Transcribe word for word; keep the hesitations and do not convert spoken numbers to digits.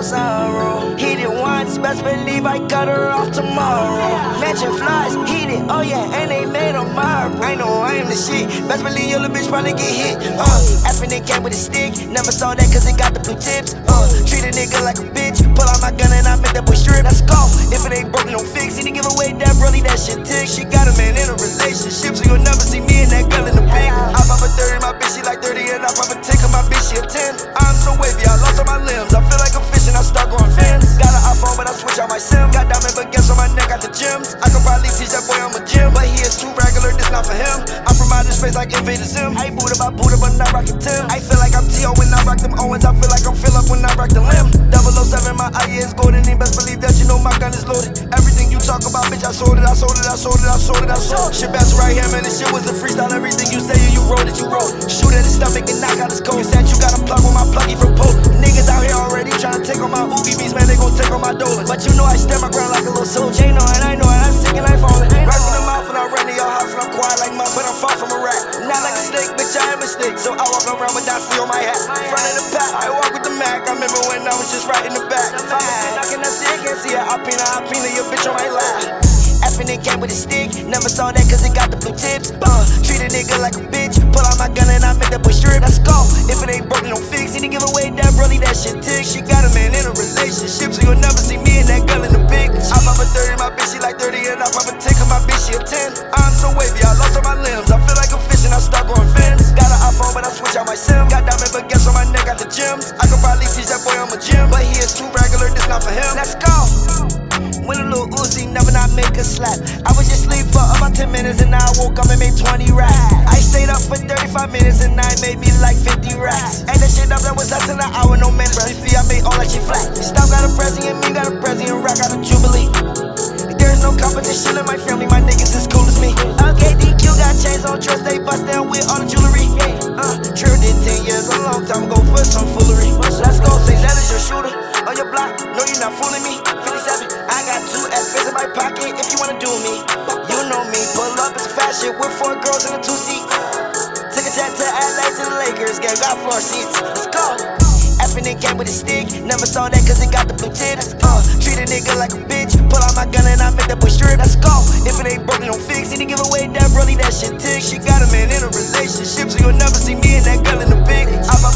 no sorrow. Hit it once, best believe I cut her off tomorrow. Mansion flies, heat it, oh yeah, and they made a marble. I know I am the shit, best believe your little bitch probably get hit. Uh, effing it came with a stick, never saw that cause it got the blue tips. Uh, treat a nigga like a bitch, pull out my gun and I make that boy strip. Let's go, if it ain't broken, don't fix it. He give away that brother, that shit tick. She got a man in a relationship, so you'll never see me and that girl in the big. I pop a thirty, my bitch, she like thirty, and I pop a tick on my bitch, she a ten. I'm so wavy, I lost all my limbs. I feel like a fish and I start growing fins. Got an iPhone, but I switch out my SIM. Got diamond baguettes on my neck, got the gems. I could probably teach that boy I'm a gym, but he is too regular, this not for him. I'm from outer space like Invader Zim. I ain't Buddha by Buddha, but not rockin' Tim. I feel like I'm T O when I rock them Owens. I feel like I'm Phillip when I rock the limb. double oh seven, my eye is golden. And best believe that you know my gun is loaded. Everything you talk about, bitch, I sold it, I sold it, I sold it, I sold it, I sold it. Shit best right here, man, this shit was a freestyle. Everything you say, you wrote it, you wrote it. Shoot at his stomach and knock out his coat. You said you got a plug with my pluggy from Poland. Niggas out here already tryna take on my Oogie beats, man, they gon' take on my Dolan. But you know I stand my ground like a little soldier. They know it, I know it, I'm sick and I'm falling. Right from the mouth and I run to your house and I'm quiet like mud, but I'm far from a rat. Not like a snake, bitch, I am a snake. So I walk around with Dossie on my hat. Front of the pack, I walk with the Mac. I remember when I was just right in the back. If I'm a snake, I cannot see it, can't see it. I pina, I pina, your bitch on my lap. Effing it came with a stick, never saw that cause it got the blue tips. Uh, treat a nigga like a bitch, pull out my gun and I make that boy strip. Let's go, if it ain't broken, don't fix it. He give away that brother, that shit tick. She got a man in a relationship, so you'll never see me and that girl in the pic. I pop a thirty, my bitch, she like thirty, and I pop a tick on my bitch, she a ten. I'm so wavy, I lost all my limbs. I feel like a fish and I start growing fins. Got an iPhone, but I switch out my SIM. Got diamond baguettes on my neck, got the gems. I could probably teach that boy I'm a gym, but he is too regular, this not for him. Let's go. When a little Uzi, never not make a slap. I was just asleep for about ten minutes and now I woke up and made twenty racks. I stayed up for thirty-five minutes and I made me like fifty racks. Ain't that shit up, that was less than an hour, no management fee, I made all that shit flat. Stop got a president, me got a president, Rock got a Jubilee. There's no competition in my family, my niggas as cool as me. Okay, D Q got chains on trust, they bust down with all the jewelry. Uh, True did ten years, a long time ago for some foolery. Let's go, say that is your shooter on your block, no you're not fooling me. fifty-seven, I got two F's in my pocket if you wanna do me. You know me, pull up, it's fat shit with four girls in a two-seat. Took a jet to L A to the Lakers, game got floor seats. Let's go. Effing it came with a stick, never saw that cause it got the blue tips. Uh, treat a nigga like a bitch, pull out my gun and I make that boy strip. Let's go, if it ain't broken, don't fix it. He give away that brother, that shit tick. She got a man in a relationship, so you'll never see me and that girl in the pic. I